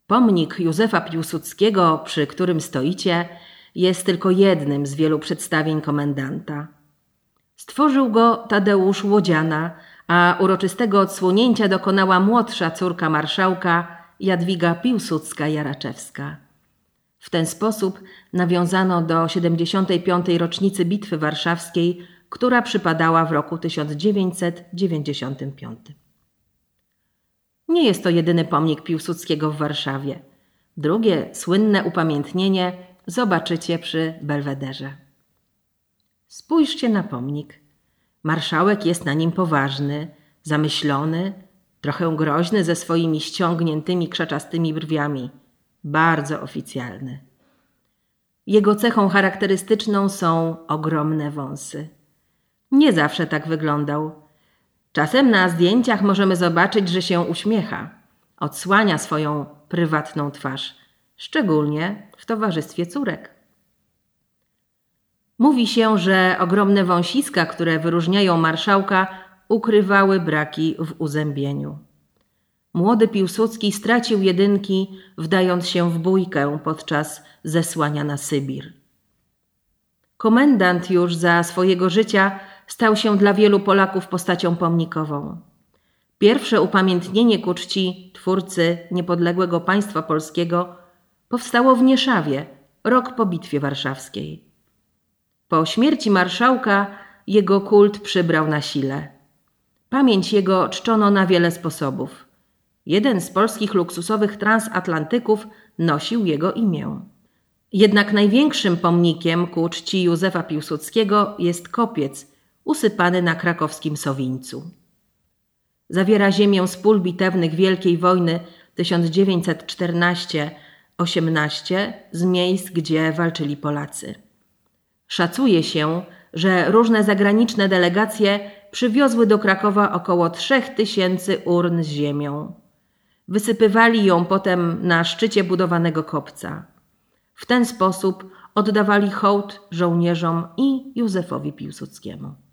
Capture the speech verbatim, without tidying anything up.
Pomnik Józefa Piłsudskiego, przy którym stoicie, jest tylko jednym z wielu przedstawień komendanta. Stworzył go Tadeusz Łodziana, a uroczystego odsłonięcia dokonała młodsza córka marszałka Jadwiga Piłsudska-Jaraczewska. W ten sposób nawiązano do siedemdziesiątej piątej rocznicy Bitwy Warszawskiej, która przypadała w roku tysiąc dziewięćset dziewięćdziesiątym piątym. Nie jest to jedyny pomnik Piłsudskiego w Warszawie. Drugie, słynne upamiętnienie zobaczycie przy Belwederze. Spójrzcie na pomnik. Marszałek jest na nim poważny, zamyślony, trochę groźny ze swoimi ściągniętymi krzaczastymi brwiami. Bardzo oficjalny. Jego cechą charakterystyczną są ogromne wąsy. Nie zawsze tak wyglądał. Czasem na zdjęciach możemy zobaczyć, że się uśmiecha. Odsłania swoją prywatną twarz, szczególnie w towarzystwie córek. Mówi się, że ogromne wąsiska, które wyróżniają marszałka, ukrywały braki w uzębieniu. Młody Piłsudski stracił jedynki, wdając się w bójkę podczas zesłania na Sybir. Komendant już za swojego życia stał się dla wielu Polaków postacią pomnikową. Pierwsze upamiętnienie ku czci twórcy niepodległego państwa polskiego powstało w Nieszawie, rok po Bitwie Warszawskiej. Po śmierci marszałka jego kult przybrał na sile. Pamięć jego czczono na wiele sposobów. Jeden z polskich luksusowych transatlantyków nosił jego imię. Jednak największym pomnikiem ku czci Józefa Piłsudskiego jest kopiec usypany na krakowskim Sowińcu. Zawiera ziemię z pól bitewnych Wielkiej Wojny tysiąc dziewięćset czternastego do osiemnastego z miejsc, gdzie walczyli Polacy. Szacuje się, że różne zagraniczne delegacje przywiozły do Krakowa około trzech tysięcy urn z ziemią. Wysypywali ją potem na szczycie budowanego kopca. W ten sposób oddawali hołd żołnierzom i Józefowi Piłsudskiemu.